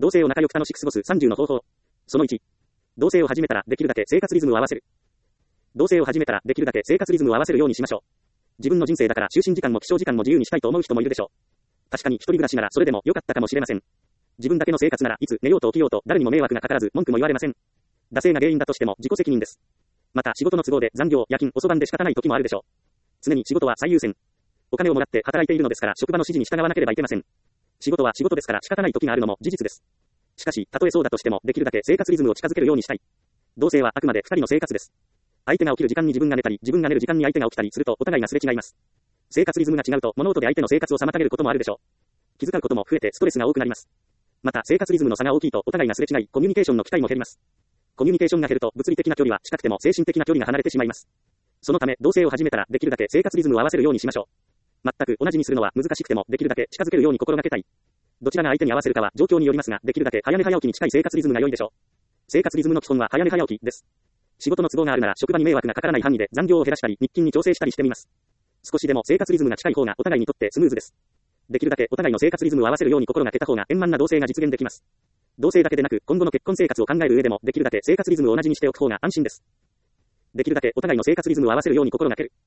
同性を仲良く楽しく過ごす30の方法。その1。同性を始めたらできるだけ生活リズムを合わせる。同性を始めたらできるだけ生活リズムを合わせるようにしましょう。自分の人生だから就寝時間も起床時間も自由にしたいと思う人もいるでしょう。確かに一人暮らしならそれでも良かったかもしれません。自分だけの生活ならいつ寝ようと起きようと誰にも迷惑がかからず文句も言われません。惰性が原因だとしても自己責任です。また仕事の都合で残業、夜勤、遅番で仕方ない時もあるでしょう。常に仕事は最優先。お金をもらって働いているのですから職場の指示に従わなければいけません。仕事は仕事ですから仕方ない時があるのも事実です。しかし、たとえそうだとしてもできるだけ生活リズムを近づけるようにしたい。同性はあくまで二人の生活です。相手が起きる時間に自分が寝たり、自分が寝る時間に相手が起きたりするとお互いがすれ違います。生活リズムが違うと物音で相手の生活を妨げることもあるでしょう。気遣うことも増えてストレスが多くなります。また生活リズムの差が大きいとお互いがすれ違い、コミュニケーションの機会も減ります。コミュニケーションが減ると物理的な距離は近くても精神的な距離が離れてしまいます。そのため同性を始めたらできるだけ生活リズムを合わせるようにしましょう。全く同じにするのは難しくてもできるだけ近づけるように心がけたい。どちらが相手に合わせるかは状況によりますが、できるだけ早寝早起きに近い生活リズムが良いでしょう。生活リズムの基本は早寝早起きです。仕事の都合があるなら職場に迷惑がかからない範囲で残業を減らしたり日勤に調整したりしてみます。少しでも生活リズムが近い方がお互いにとってスムーズです。できるだけお互いの生活リズムを合わせるように心がけた方が円満な同性が実現できます。同性だけでなく今後の結婚生活を考える上でもできるだけ生活リズムを同じにしておく方が安心です。できるだけお互いの生活リズムを合わせるように心がける。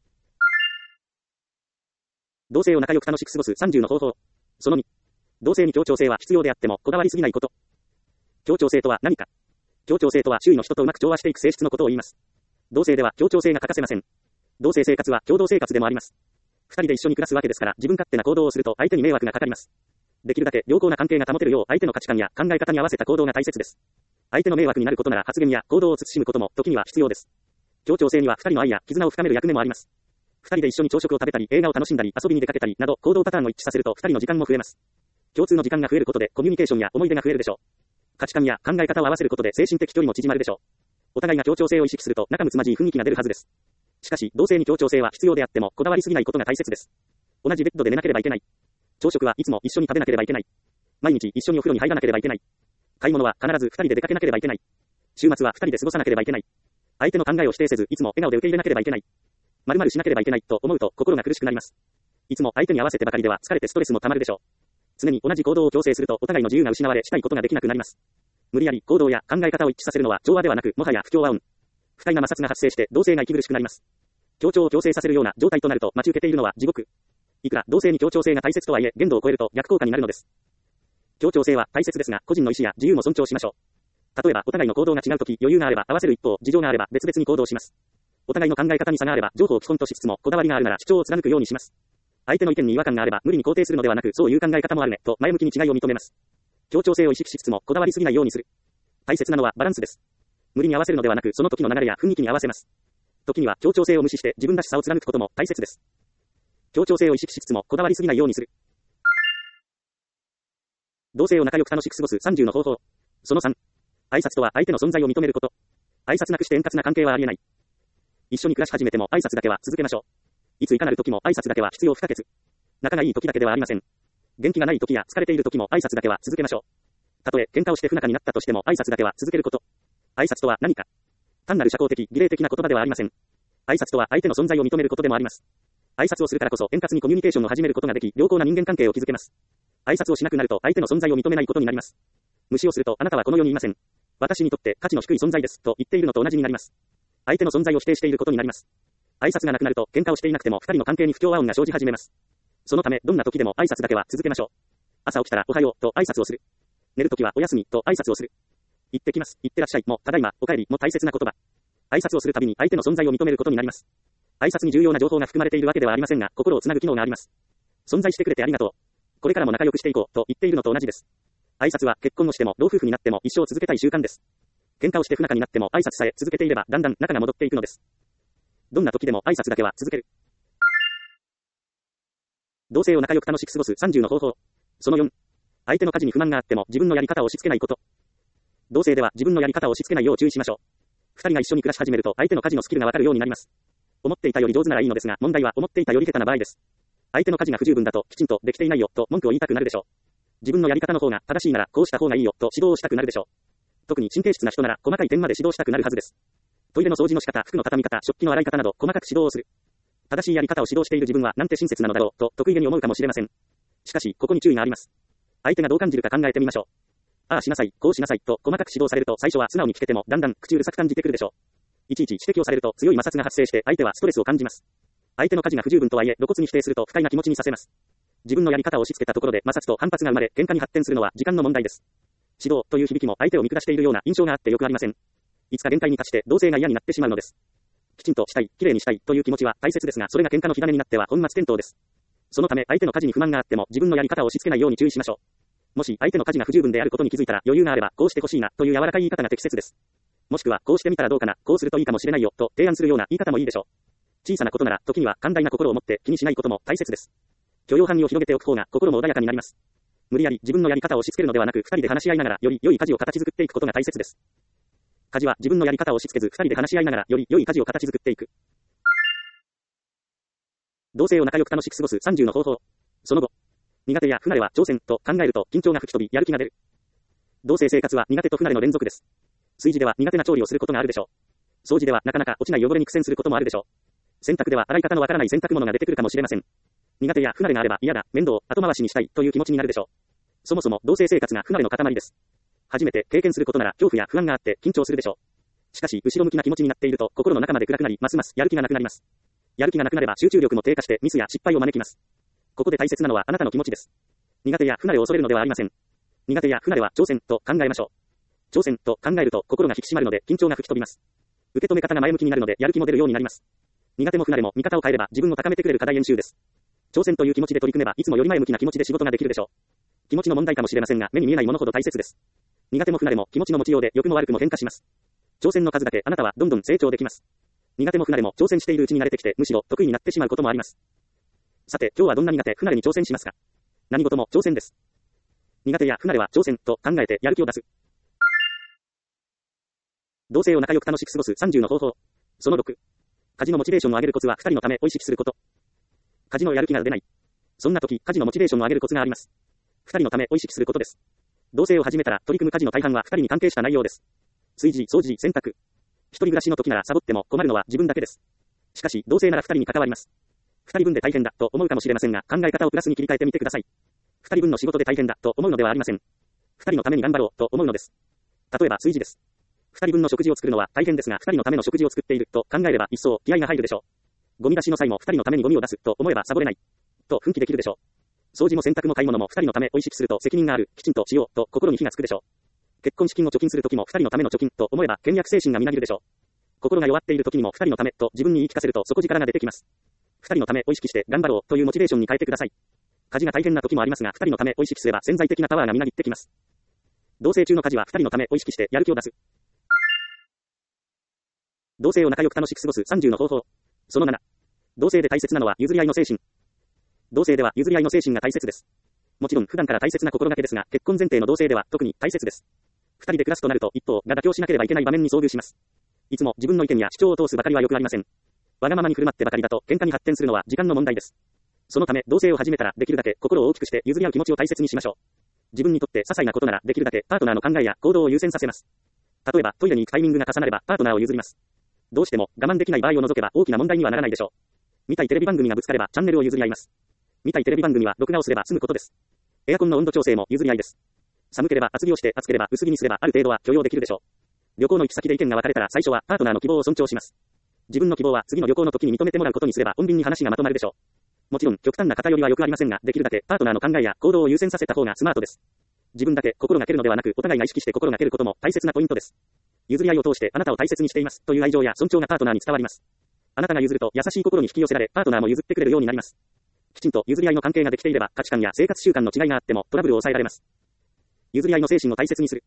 同性を仲良く楽しく過ごす30の方法。その2。同性に協調性は必要であってもこだわりすぎないこと。協調性とは何か。協調性とは周囲の人とうまく調和していく性質のことを言います。同性では協調性が欠かせません。同性生活は共同生活でもあります。二人で一緒に暮らすわけですから自分勝手な行動をすると相手に迷惑がかかります。できるだけ良好な関係が保てるよう相手の価値観や考え方に合わせた行動が大切です。相手の迷惑になることなら発言や行動を慎むことも時には必要です。協調性には二人の愛や絆を深める役目もあります。二人で一緒に朝食を食べたり映画を楽しんだり遊びに出かけたりなど行動パターンを一致させると二人の時間も増えます。共通の時間が増えることでコミュニケーションや思い出が増えるでしょう。価値観や考え方を合わせることで精神的距離も縮まるでしょう。お互いが協調性を意識すると仲睦まじい雰囲気が出るはずです。しかし同性に協調性は必要であってもこだわりすぎないことが大切です。同じベッドで寝なければいけない。朝食はいつも一緒に食べなければいけない。毎日一緒にお風呂に入らなければいけない。買い物は必ず二人で出かけなければいけない。週末は二人で過ごさなければいけない。相手の考えを否定せずいつも笑顔で受け入れなければいけない。〇〇しなければいけないと思うと心が苦しくなります。いつも相手に合わせてばかりでは疲れてストレスもたまるでしょう。常に同じ行動を強制するとお互いの自由が失われしたいことができなくなります。無理やり行動や考え方を一致させるのは調和ではなくもはや不協和音。不快な摩擦が発生して同性が息苦しくなります。協調を強制させるような状態となると待ち受けているのは地獄。いくら同性に協調性が大切とはいえ限度を超えると逆効果になるのです。協調性は大切ですが個人の意思や自由も尊重しましょう。例えばお互いの行動が違うとき余裕があれば合わせる一方事情があれば別々に行動します。お互いの考え方に差があれば情報を基本としつつもこだわりがあるなら主張を貫くようにします。相手の意見に違和感があれば無理に肯定するのではなくそういう考え方もあるねと前向きに違いを認めます。協調性を意識しつつもこだわりすぎないようにする。大切なのはバランスです。無理に合わせるのではなくその時の流れや雰囲気に合わせます。時には協調性を無視して自分らしさを貫くことも大切です。協調性を意識しつつもこだわりすぎないようにする。同性を仲良く楽しく過ごす30の方法。その3。挨拶とは相手の存在を認めること。挨拶なくして円滑な関係はありえない。一緒に暮らし始めても挨拶だけは続けましょう。いついかなる時も挨拶だけは必要不可欠。仲がいい時だけではありません。元気がない時や疲れている時も挨拶だけは続けましょう。たとえ喧嘩をして不仲になったとしても挨拶だけは続けること。挨拶とは何か。単なる社交的、儀礼的な言葉ではありません。挨拶とは相手の存在を認めることでもあります。挨拶をするからこそ円滑にコミュニケーションを始めることができ、良好な人間関係を築けます。挨拶をしなくなると相手の存在を認めないことになります。無視をするとあなたはこの世にいません。私にとって価値の低い存在ですと言っているのと同じになります。相手の存在を否定していることになります。挨拶がなくなると喧嘩をしていなくても二人の関係に不協和音が生じ始めます。そのためどんな時でも挨拶だけは続けましょう。朝起きたらおはようと挨拶をする。寝るときはおやすみと挨拶をする。行ってきます、行ってらっしゃいもただいま、お帰りも大切な言葉。挨拶をするたびに相手の存在を認めることになります。挨拶に重要な情報が含まれているわけではありませんが、心をつなぐ機能があります。存在してくれてありがとう。これからも仲良くしていこうと言っているのと同じです。挨拶は結婚をしても老夫婦になっても一生続けたい習慣です。喧嘩をして不仲になっても挨拶さえ続けていればだんだん仲が戻っていくのです。どんな時でも挨拶だけは続ける。同性を仲良く楽しく過ごす30の方法。その4。相手の家事に不満があっても自分のやり方を押し付けないこと。同性では自分のやり方を押し付けないよう注意しましょう。二人が一緒に暮らし始めると相手の家事のスキルがわかるようになります。思っていたより上手ならいいのですが、問題は思っていたより下手な場合です。相手の家事が不十分だときちんとできていないよと文句を言いたくなるでしょう。自分のやり方の方が正しいならこうした方がいいよと指導をしたくなるでしょう。特に神経質な人なら細かい点まで指導したくなるはずです。トイレの掃除の仕方、服の畳み方、食器の洗い方など細かく指導をする。正しいやり方を指導している自分はなんて親切なのだろうと得意げに思うかもしれません。しかしここに注意があります。相手がどう感じるか考えてみましょう。 ああしなさい、こうしなさいと細かく指導されると最初は素直に聞けてもだんだん口うるさく感じてくるでしょう。いちいち指摘をされると強い摩擦が発生して相手はストレスを感じます。相手の家事が不十分とはいえ露骨に否定すると不快な気持ちにさせます。自分のやり方を押し付けたところで摩擦と反発が生まれ喧嘩に発展するのは時間の問題です。指導という響きも相手を見下しているような印象があってよくありません。いつか限界に達して同性が嫌になってしまうのです。きちんとしたい、きれいにしたいという気持ちは大切ですが、それが喧嘩の火種になっては本末転倒です。そのため相手の家事に不満があっても自分のやり方を押し付けないように注意しましょう。もし相手の家事が不十分であることに気づいたら余裕があればこうしてほしいなという柔らかい言い方が適切です。もしくはこうしてみたらどうかな、こうするといいかもしれないよと提案するような言い方もいいでしょう。小さなことなら時には寛大な心を持って気にしないことも大切です。許容範囲を広げておく方が心も穏やかになります。無理やり自分のやり方を押し付けるのではなく二人で話し合いながらより良い家事を形作っていくことが大切です。家事は自分のやり方を押し付けず二人で話し合いながらより良い家事を形作っていく。同性を仲良く楽しく過ごす30の方法。その後、苦手や不慣れは挑戦と考えると緊張が吹き飛びやる気が出る。同性生活は苦手と不慣れの連続です。炊事では苦手な調理をすることがあるでしょう。掃除ではなかなか落ちない汚れに苦戦することもあるでしょう。洗濯では洗い方のわからない洗濯物が出てくるかもしれません。苦手や不慣れがあれば嫌だ、面倒、後回しにしたいという気持ちになるでしょう。そもそも同性生活が不慣れの塊です。初めて経験することなら恐怖や不安があって緊張するでしょう。しかし後ろ向きな気持ちになっていると心の中まで暗くなりますますやる気がなくなります。やる気がなくなれば集中力も低下してミスや失敗を招きます。ここで大切なのはあなたの気持ちです。苦手や不慣れを恐れるのではありません。苦手や不慣れは挑戦と考えましょう。挑戦と考えると心が引き締まるので緊張が吹き飛びます。受け止め方が前向きになるのでやる気も出るようになります。苦手も不慣れも見方を変えれば自分を高めてくれる課題演習です。挑戦という気持ちで取り組めばいつもより前向きな気持ちで仕事ができるでしょう。気持ちの問題かもしれませんが目に見えないものほど大切です。苦手も不慣れも気持ちの持ちようで良くも悪くも変化します。挑戦の数だけあなたはどんどん成長できます。苦手も不慣れも挑戦しているうちに慣れてきてむしろ得意になってしまうこともあります。さて今日はどんな苦手不慣れに挑戦しますか？何事も挑戦です。苦手や不慣れは挑戦と考えてやる気を出す。同性を仲良く楽しく過ごす30の方法。その6。家事のモチベーションを上げるコツは2人のためを意識すること。家事のやる気が出ない。そんな時、家事のモチベーションを上げるコツがあります。2人のためを意識することです。同性を始めたら取り組む家事の大半は2人に関係した内容です。炊事、掃除、洗濯。一人暮らしの時ならサボっても困るのは自分だけです。しかし同性なら2人に関わります。2人分で大変だと思うかもしれませんが考え方をプラスに切り替えてみてください。2人分の仕事で大変だと思うのではありません。2人のために頑張ろうと思うのです。例えば炊事です。2人分の食事を作るのは大変ですが2人のための食事を作っていると考えれば一層気合が入るでしょう。ゴミ出しの際も2人のためにゴミを出すと思えばサボれないと奮起できるでしょう。掃除も洗濯も買い物も2人のためを意識すると責任がある、きちんとしようと心に火がつくでしょう。結婚資金を貯金するときも2人のための貯金と思えば倹約精神がみなぎるでしょう。心が弱っているときにも2人のためと自分に言い聞かせると底力が出てきます。2人のためを意識して頑張ろうというモチベーションに変えてください。家事が大変な時もありますが2人のためを意識すれば潜在的なパワーがみなぎってきます。同棲中の家事は2人のためを意識してやる気を出す。同棲を仲良く楽しく過ごす30の方法。その7。同棲で大切なのは譲り合いの精神。同棲では譲り合いの精神が大切です。もちろん普段から大切な心がけですが、結婚前提の同棲では特に大切です。2人で暮らすとなると一方が妥協しなければいけない場面に遭遇します。いつも自分の意見や主張を通すばかりはよくありません。わがままに振る舞ってばかりだと喧嘩に発展するのは時間の問題です。そのため同棲を始めたらできるだけ心を大きくして譲り合う気持ちを大切にしましょう。自分にとって些細なことならできるだけパートナーの考えや行動を優先させます。例えばトイレに行くタイミングが重なればパートナーを譲ります。どうしても我慢できない場合を除けば大きな問題にはならないでしょう。見たいテレビ番組がぶつかればチャンネルを譲り合います。見たいテレビ番組は録画をすれば済むことです。エアコンの温度調整も譲り合いです。寒ければ厚着をして暑ければ薄着にすればある程度は許容できるでしょう。旅行の行き先で意見が分かれたら最初はパートナーの希望を尊重します。自分の希望は次の旅行の時に認めてもらうことにすれば穏便に話がまとまるでしょう。もちろん極端な偏りはよくありませんが、できるだけパートナーの考えや行動を優先させた方がスマートです。自分だけ心がけるのではなくお互いが意識して心がけることも大切なポイントです。譲り合いを通してあなたを大切にしていますという愛情や尊重がパートナーに伝わります。あなたが譲ると優しい心に引き寄せられパートナーも譲ってくれるようになります。きちんと譲り合いの関係ができていれば価値観や生活習慣の違いがあってもトラブルを抑えられます。譲り合いの精神を大切にする。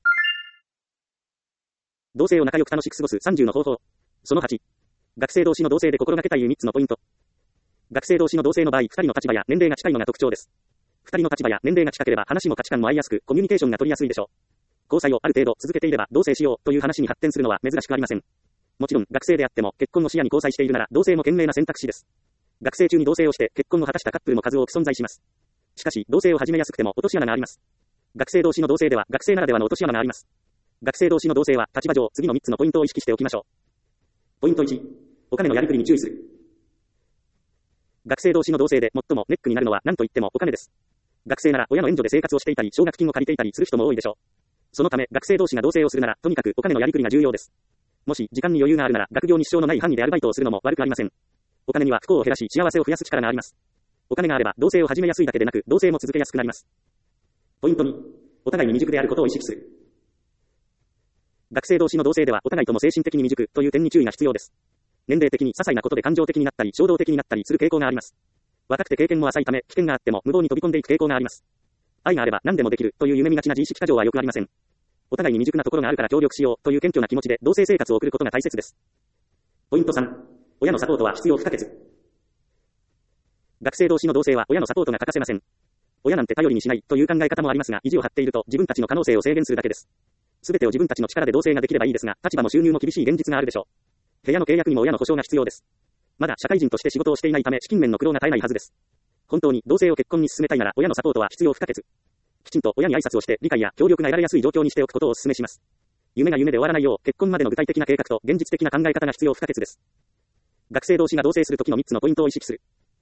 同棲を仲良く楽しく過ごす30の方法。その8。学生同士の同棲で心がけたい3つのポイント。学生同士の同棲の場合、2人の立場や年齢が近いのが特徴です。2人の立場や年齢が近ければ話も価値観も合いやすく、コミュニケーションが取りやすいでしょう。交際をある程度続けていれば同棲しようという話に発展するのは珍しくありません。もちろん学生であっても結婚を視野に交際しているなら同棲も賢明な選択肢です。学生中に同棲をして結婚を果たしたカップルも数多く存在します。しかし同棲を始めやすくても落とし穴があります。学生同士の同棲では学生ならではの落とし穴があります。学生同士の同棲は立場上次の3つのポイントを意識しておきましょう。ポイント1。お金のやりくりに注意する。学生同士の同棲で最もネックになるのは何と言ってもお金です。学生なら親の援助で生活をしていたり奨学金を借りていたりする人も多いでしょう。 そのため、学生同士が同棲をするなら、とにかくお金のやりくりが重要です。もし、時間に余裕があるなら、学業に支障のない範囲でアルバイトをするのも悪くありません。お金には不幸を減らし、幸せを増やす力があります。お金があれば、同棲を始めやすいだけでなく、同棲も続けやすくなります。ポイント2、お互いに未熟であることを意識する。学生同士の同棲では、お互いとも精神的に未熟という点に注意が必要です。年齢的に些細なことで感情的になったり、衝動的になったりする傾向があります。若くて経験も浅いため、危険があっても無謀に飛び込んでいく傾向があります。愛があれば何でもできるという夢見がちな自意識過剰はよくありません。お互いに未熟なところがあるから協力しようという謙虚な気持ちで同棲生活を送ることが大切です。ポイント3、親のサポートは必要不可欠。学生同士の同棲は親のサポートが欠かせません。親なんて頼りにしないという考え方もありますが、意地を張っていると自分たちの可能性を制限するだけです。すべてを自分たちの力で同棲ができればいいですが、立場も収入も厳しい現実があるでしょう。部屋の契約にも親の保証が必要です。まだ社会人として仕事をしていないため資金面の苦労が絶えないはずです。本当に同棲を結婚に進めたいなら親のサポートは必要不可欠。きちんと親に挨拶をして理解や協力が得られやすい状況にしておくことをお勧めします。夢が夢で終わらないよう、結婚までの具体的な計画と現実的な考え方が必要不可欠です。学生同士が同棲するときの3つのポイントを意識する。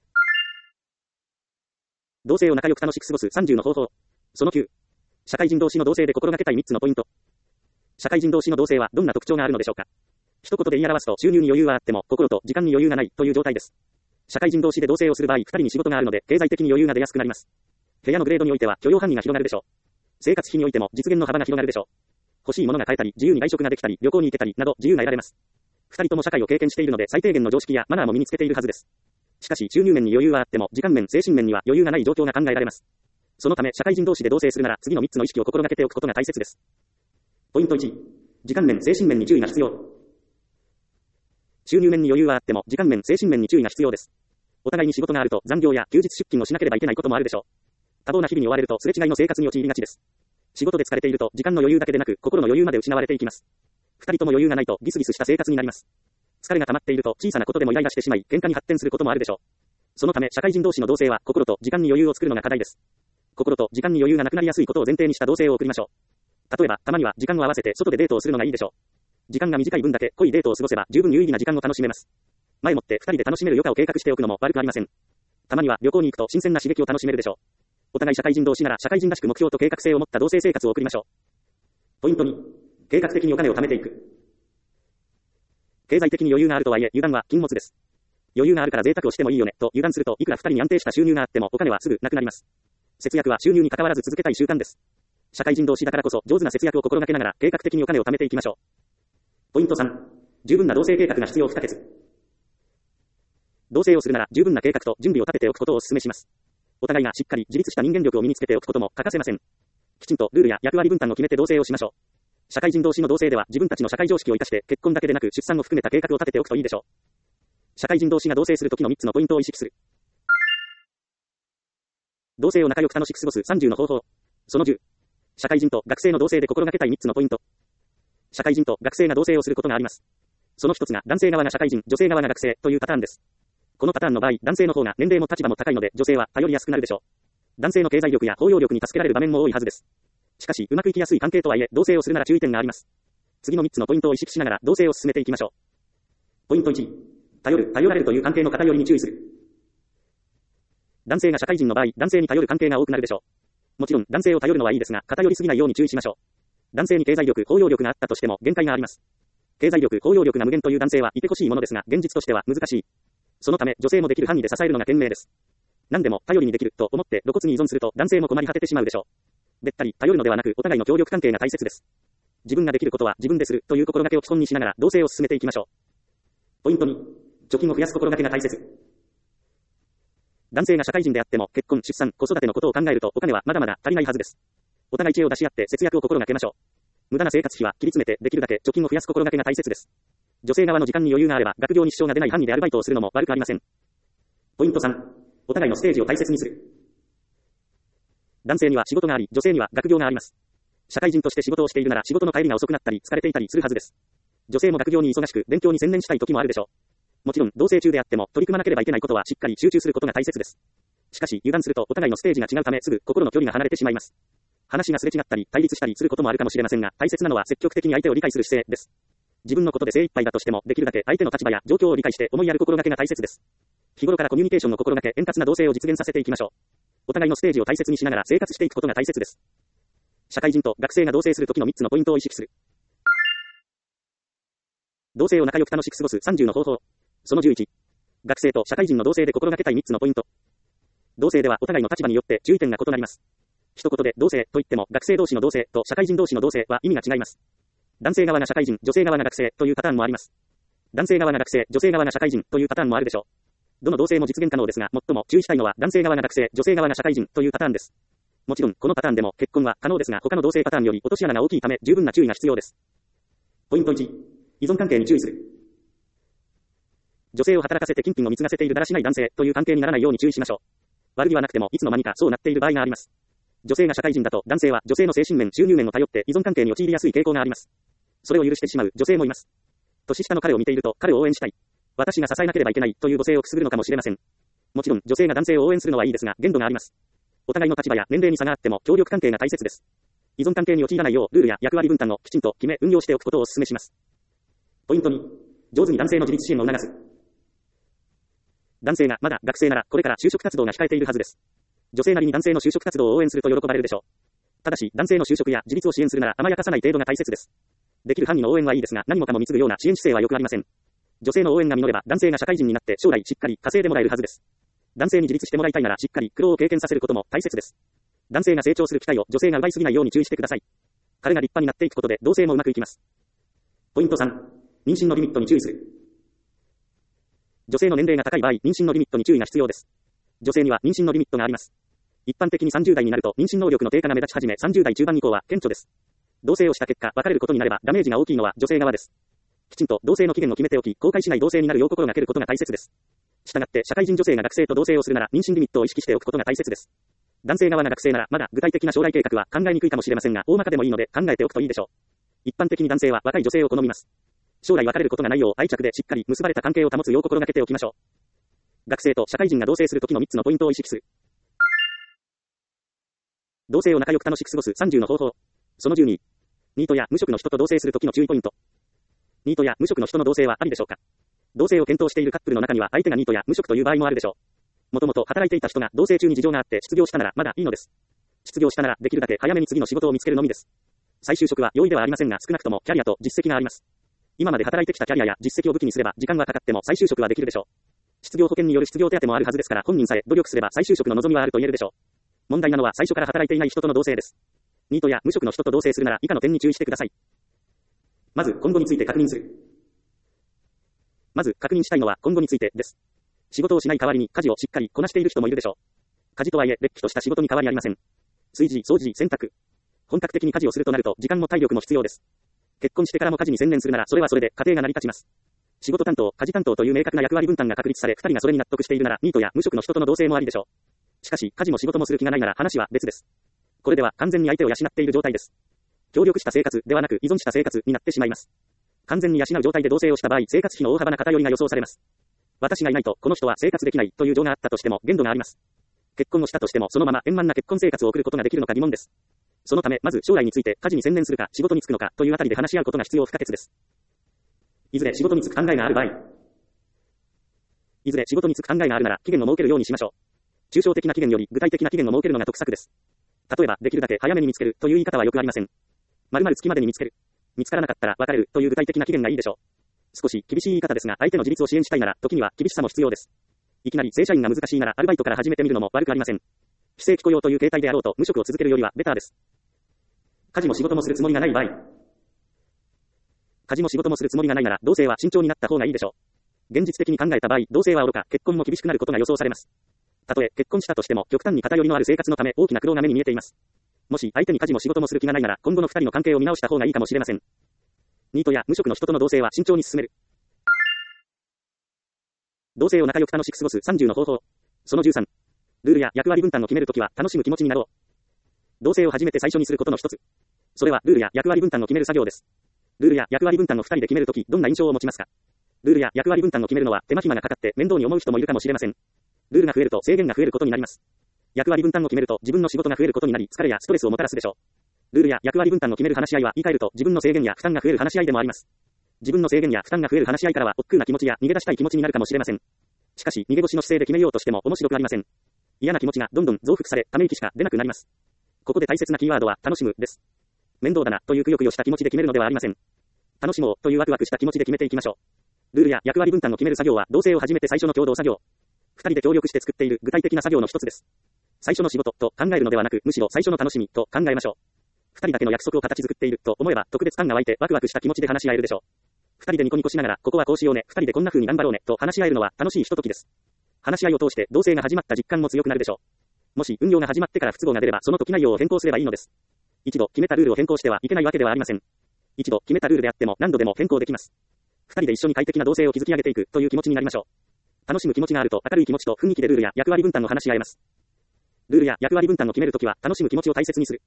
同棲を仲良く楽しく過ごす30の方法。その9、社会人同士の同棲で心がけたい3つのポイント。社会人同士の同棲はどんな特徴があるのでしょうか。一言で言い表すと、収入に余裕はあっても心と時間に余裕がないという状態です。社会人同士で同棲をする場合、2人に仕事があるので経済的に余裕が出やすくなります。部屋のグレードにおいては許容範囲が広がるでしょう。生活費においても実現の幅が広がるでしょう。欲しいものが買えたり、自由に外食ができたり、旅行に行けたりなど自由が得られます。2人とも社会を経験しているので最低限の常識やマナーも身につけているはずです。しかし収入面に余裕はあっても時間面、精神面には余裕がない状況が考えられます。そのため社会人同士で同棲するなら次の3つの意識を心がけておくことが大切です。ポイント1、時間面、精神面に注意が必要。収入面に余裕はあっても時間面、精神面に注意が必要です。お互いに仕事があると残業や休日出勤をしなければいけないこともあるでしょう。多忙な日々に追われるとすれ違いの生活に陥りがちです。仕事で疲れていると時間の余裕だけでなく心の余裕まで失われていきます。2人とも余裕がないとギスギスした生活になります。疲れが溜まっていると小さなことでもイライラしてしまい喧嘩に発展することもあるでしょう。そのため社会人同士の同棲は心と時間に余裕を作るのが課題です。心と時間に余裕がなくなりやすいことを前提にした同棲を送りましょう。例えばたまには時間を合わせて外でデートをするのがいいでしょう。時間が短い分だけ濃いデートを過ごせば十分有意義な時間を楽しめます。前もって2人で楽しめる余暇を計画しておくのも悪くありません。たまには旅行に行くと新鮮な刺激を楽しめるでしょう。お互い社会人同士なら社会人らしく目標と計画性を持った同棲生活を送りましょう。ポイント2、計画的にお金を貯めていく。経済的に余裕があるとはいえ油断は禁物です。余裕があるから贅沢をしてもいいよねと油断するといくら2人に安定した収入があってもお金はすぐなくなります。節約は収入に関わらず続けたい習慣です。社会人同士だからこそ上手な節約を心がけながら計画的にお金を貯めていきましょう。ポイント3、十分な同棲計画が必要不可欠。同棲をするなら十分な計画と準備を立てておくことをお勧めします。お互いがしっかり自立した人間力を身につけておくことも欠かせません。きちんとルールや役割分担を決めて同棲をしましょう。社会人同士の同棲では自分たちの社会常識を生かして結婚だけでなく出産を含めた計画を立てておくといいでしょう。社会人同士が同棲するときの3つのポイントを意識する。同棲を仲良く楽しく過ごす30の方法。その10、社会人と学生の同棲で心がけたい3つのポイント。社会人と学生が同棲をすることがあります。その一つが男性側が社会人、女性側が学生というパターンです。このパターンの場合、男性の方が年齢も立場も高いので女性は頼りやすくなるでしょう。男性の経済力や包容力に助けられる場面も多いはずです。しかし、うまくいきやすい関係とはいえ、同棲をするなら注意点があります。次の3つのポイントを意識しながら同棲を進めていきましょう。ポイント1、頼られるという関係の偏りに注意する。男性が社会人の場合、男性に頼る関係が多くなるでしょう。もちろん、男性を頼るのはいいですが、偏りすぎないように注意しましょう。男性に経済力、包容力があったとしても限界があります。経済力、包容力が無限という男性はいてほしいものですが、現実としては難しい。そのため、女性もできる範囲で支えるのが賢明です。何でも頼りにできると思って露骨に依存すると男性も困り果ててしまうでしょう。べったり頼るのではなくお互いの協力関係が大切です。自分ができることは自分でするという心がけを基本にしながら同棲を進めていきましょう。ポイント2、貯金を増やす心がけが大切。男性が社会人であっても結婚、出産、子育てのことを考えるとお金はまだまだ足りないはずです。お互い知恵を出し合って節約を心がけましょう。無駄な生活費は切り詰めてできるだけ貯金を増やす心がけが大切です。女性側の時間に余裕があれば学業に支障が出ない範囲でアルバイトをするのも悪くありません。ポイント3、お互いのステージを大切にする。男性には仕事があり、女性には学業があります。社会人として仕事をしているなら仕事の帰りが遅くなったり疲れていたりするはずです。女性も学業に忙しく勉強に専念したい時もあるでしょう。もちろん同棲中であっても取り組まなければいけないことはしっかり集中することが大切です。しかし油断するとお互いのステージが違うためすぐ心の距離が離れてしまいます。話がすれ違ったり対立したりすることもあるかもしれませんが、大切なのは積極的に相手を理解する姿勢です。自分のことで精一杯だとしてもできるだけ相手の立場や状況を理解して思いやる心がけが大切です。日頃からコミュニケーションを心がけ円滑な同棲を実現させていきましょう。お互いのステージを大切にしながら生活していくことが大切です。 社会人と学生が同棲するときの3つのポイントを意識する。同棲を仲良く楽しく過ごす30の方法。その11。学生と社会人の同棲で心がけたい3つのポイント。同棲ではお互いの立場によって注意点が異なります。一言で同棲といっても学生同士の同棲と社会人同士の同棲は意味が違います。男性側が社会人、女性側が学生というパターンもあります。男性側が学生、女性側が社会人というパターンもあるでしょう。どの同棲も実現可能ですが、最も注意したいのは男性側が学生、女性側が社会人というパターンです。もちろん、このパターンでも結婚は可能ですが、他の同棲パターンより落とし穴が大きいため、十分な注意が必要です。ポイント1、依存関係に注意する。女性を働かせて金品を貢がせているだらしない男性という関係にならないように注意しましょう。悪気はなくてもいつの間にかそうなっている場合があります。女性が社会人だと男性は女性の精神面、収入面を頼って依存関係に陥りやすい傾向があります。それを許してしまう女性もいます。年下の彼を見ていると彼を応援したい。私が支えなければいけないという母性をくすぐるのかもしれません。もちろん女性が男性を応援するのはいいですが、限度があります。お互いの立場や年齢に差があっても協力関係が大切です。依存関係に陥らないようルールや役割分担をきちんと決め運用しておくことをお勧めします。ポイント2、上手に男性の自立支援を促す。男性がまだ学生ならこれから就職活動が控えているはずです。女性なりに男性の就職活動を応援すると喜ばれるでしょう。ただし男性の就職や自立を支援するなら甘やかさない程度が大切です。できる範囲の応援はいいですが、何もかも貢ぐような支援姿勢は良くありません。女性の応援が実れば男性が社会人になって将来しっかり稼いでもらえるはずです。男性に自立してもらいたいならしっかり苦労を経験させることも大切です。男性が成長する機会を女性が奪いすぎないように注意してください。彼が立派になっていくことで同性もうまくいきます。ポイント3、妊娠のリミットに注意する。女性の年齢が高い場合、妊娠のリミットに注意が必要です。女性には妊娠のリミットがあります。一般的に30代になると妊娠能力の低下が目立ち始め、30代中盤以降は顕著です。同棲をした結果、別れることになればダメージが大きいのは女性側です。きちんと同棲の期限を決めておき、後悔しない同棲になるよう心がけることが大切です。したがって社会人女性が学生と同棲をするなら妊娠リミットを意識しておくことが大切です。男性側が学生ならまだ具体的な将来計画は考えにくいかもしれませんが、大まかでもいいので考えておくといいでしょう。一般的に男性は若い女性を好みます。将来別れることがないよう愛着でしっかり結ばれた関係を保つよう心がけておきましょう。学生と社会人が同棲するときの3つのポイントを意識する。同棲を仲良く楽しく過ごす30の方法。その12。ニートや無職の人と同棲するときの注意ポイント。ニートや無職の人の同棲はありでしょうか。同棲を検討しているカップルの中には相手がニートや無職という場合もあるでしょう。もともと働いていた人が同棲中に事情があって失業したならまだいいのです。失業したならできるだけ早めに次の仕事を見つけるのみです。再就職は容易ではありませんが少なくともキャリアと実績があります。今まで働いてきたキャリアや実績を武器にすれば時間はかかっても再就職はできるでしょう。失業保険による失業手当もあるはずですから本人さえ努力すれば再就職の望みはあると言えるでしょう。問題なのは最初から働いていない人との同棲です。ニートや無職の人と同棲するなら以下の点に注意してください。まず今後について確認する。まず確認したいのは今後についてです。仕事をしない代わりに家事をしっかりこなしている人もいるでしょう。家事とはいえれっきとした仕事に変わりありません。炊事、掃除、洗濯。本格的に家事をするとなると時間も体力も必要です。結婚してからも家事に専念するならそれはそれで家庭が成り立ちます。仕事担当、家事担当という明確な役割分担が確立され2人がそれに納得しているならニートや無職の人との同棲もありでしょう。しかし家事も仕事もする気がないなら話は別です。これでは完全に相手を養っている状態です。協力した生活ではなく依存した生活になってしまいます。完全に養う状態で同棲をした場合、生活費の大幅な偏りが予想されます。私がいないとこの人は生活できないという情があったとしても限度があります。結婚をしたとしてもそのまま円満な結婚生活を送ることができるのか疑問です。そのためまず将来について家事に専念するか仕事に就くのかというあたりで話し合うことが必要不可欠です。いずれ仕事に就く考えがある場合、いずれ仕事に就く考えがあるなら期限を設けるようにしましょう。抽象的な期限より具体的な期限を設けるのが得策です。例えばできるだけ早めに見つけるという言い方はよくありません。〇〇月までに見つける。見つからなかったら別れるという具体的な期限がいいでしょう。少し厳しい言い方ですが相手の自立を支援したいなら時には厳しさも必要です。いきなり正社員が難しいならアルバイトから始めてみるのも悪くありません。非正規雇用という形態であろうと無職を続けるよりはベターです。家事も仕事もするつもりがない場合、家事も仕事もするつもりがないなら同棲は慎重になった方がいいでしょう。現実的に考えた場合、同棲は愚か、結婚も厳しくなることが予想されます。たとえ結婚したとしても極端に偏りのある生活のため大きな苦労が目に見えています。もし相手に家事も仕事もする気がないなら今後の2人の関係を見直した方がいいかもしれません。ニートや無職の人との同棲は慎重に進める。同棲を仲良く楽しく過ごす30の方法。その13。ルールや役割分担を決めるときは楽しむ気持ちになろう。同棲を初めて最初にすることの一つ。それはルールや役割分担を決める作業です。ルールや役割分担を2人で決めるときどんな印象を持ちますか？ルールや役割分担を決めるのは手間暇がかかって面倒に思う人もいるかもしれません。ルールが増えると制限が増えることになります。役割分担を決めると自分の仕事が増えることになり疲れやストレスをもたらすでしょう。ルールや役割分担を決める話し合いは言い換えると自分の制限や負担が増える話し合いでもあります。自分の制限や負担が増える話し合いからは億劫な気持ちや逃げ出したい気持ちになるかもしれません。しかし逃げ腰の姿勢で決めようとしても面白くありません。嫌な気持ちがどんどん増幅されため息しか出なくなります。 ここで大切なキーワードは、楽しむ、です。面倒だな、というくよくよした気持ちで決めるのではありません。楽しもう、というワクワクした気持ちで決めていきましょう。ルールや役割分担を決める作業は、同棲を始めて最初の共同作業。二人で協力して作っている具体的な作業の一つです。最初の仕事、と考えるのではなく、むしろ最初の楽しみ、と考えましょう。二人だけの約束を形作っている、と思えば、特別感が湧いてワクワクした気持ちで話し合えるでしょう。二人でニコニコしながら、ここはこうしようね、二人でこんな風に頑張ろうね、と話し合えるのは楽しいひとときです。話し合いを通して、同棲が始まった実感も強くなるでしょう。もし、運用が始まってから不都合が出れば、その時内容を変更すればいいのです。一度決めたルールを変更してはいけないわけではありません。一度決めたルールであっても何度でも変更できます。二人で一緒に快適な同棲を築き上げていくという気持ちになりましょう。楽しむ気持ちがあると明るい気持ちと雰囲気でルールや役割分担を話し合えます。ルールや役割分担を決めるときは楽しむ気持ちを大切にする。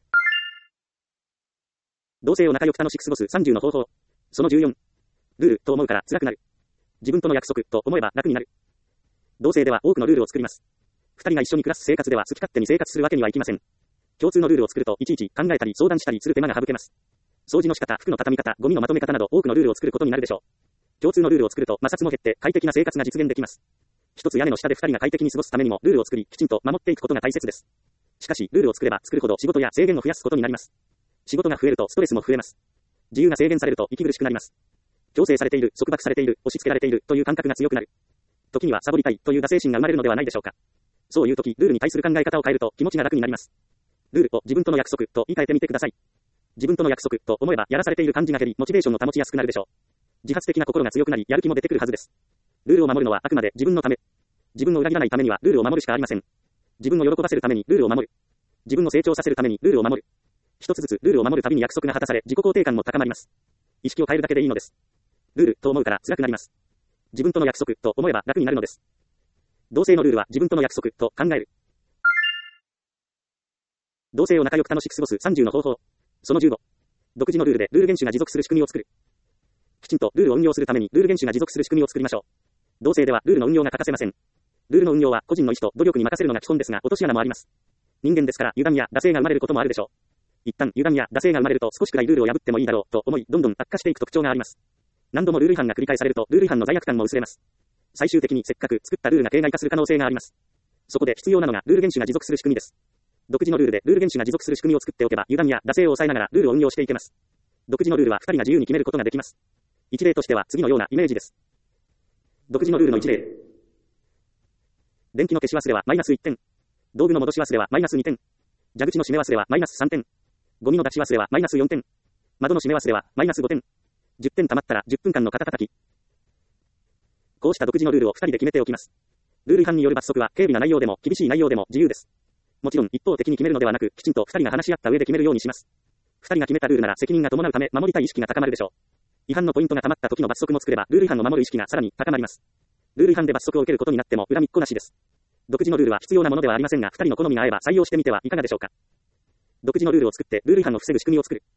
同棲を仲良く楽しく過ごす30の方法。その14。ルールと思うから辛くなる。自分との約束と思えば楽になる。同棲では多くのルールを作ります。二人が一緒に暮らす生活では好き勝手に生活するわけにはいきません。共通のルールを作るといちいち考えたり相談したりする手間が省けます。掃除の仕方、服の畳み方、ゴミのまとめ方など多くのルールを作ることになるでしょう。共通のルールを作ると摩擦も減って快適な生活が実現できます。一つ屋根の下で二人が快適に過ごすためにもルールを作りきちんと守っていくことが大切です。しかしルールを作れば作るほど仕事や制限を増やすことになります。仕事が増えるとストレスも増えます。自由が制限されると息苦しくなります。強制されている、束縛されている、押し付けられているという感覚が強くなる。時にはサボりたいという惰性心が生まれるのではないでしょうか。そういう時、ルールに対する考え方を変えると気持ちが楽になります。ルールを自分との約束と言い換えてみてください。自分との約束と思えばやらされている感じが減り、モチベーションを保ちやすくなるでしょう。自発的な心が強くなり、やる気も出てくるはずです。ルールを守るのはあくまで自分のため。自分を裏切らないためにはルールを守るしかありません。自分を喜ばせるためにルールを守る。自分を成長させるためにルールを守る。一つずつルールを守るたびに約束が果たされ、自己肯定感も高まります。意識を変えるだけでいいのです。ルールと思うから辛くなります。自分との約束と思えば楽になるのです。同棲のルールは自分との約束と考える。同棲を仲良く楽しく過ごす30の方法。その15。独自のルールでルール厳守が持続する仕組みを作る。きちんとルールを運用するためにルール厳守が持続する仕組みを作りましょう。同棲ではルールの運用が欠かせません。ルールの運用は個人の意思と努力に任せるのが基本ですが、落とし穴もあります。人間ですから歪みや惰性が生まれることもあるでしょう。一旦歪みや惰性が生まれると少しくらいルールを破ってもいいだろうと思い、どんどん悪化していく特徴があります。何度もルール違反が繰り返されるとルール違反の罪悪感も薄れます。最終的にせっかく作ったルールが形骸化する可能性があります。そこで必要なのがルール厳守が持続する仕組みです。独自のルールでルール厳守が持続する仕組みを作っておけば歪みや惰性を抑えながらルールを運用していけます。独自のルールは二人が自由に決めることができます。一例としては次のようなイメージです。独自のルールの一例。電気の消し忘れはマイナス1点。道具の戻し忘れはマイナス2点。蛇口の閉め忘れはマイナス3点。ゴミの出し忘れはマイナス4点。窓の閉め忘れはマイナス5点。10点貯まったら10分間の肩叩き。こうした独自のルールを二人で決めておきます。ルール違反による罰則は軽微な内容でも厳しい内容でも自由です。もちろん一方的に決めるのではなく、きちんと二人が話し合った上で決めるようにします。二人が決めたルールなら責任が伴うため守りたい意識が高まるでしょう。違反のポイントが溜まった時の罰則も作ればルール違反を守る意識がさらに高まります。ルール違反で罰則を受けることになっても恨みっこなしです。独自のルールは必要なものではありませんが、二人の好みが合えば採用してみてはいかがでしょうか。独自のルールを作ってルール違反を防ぐ仕組みを作る。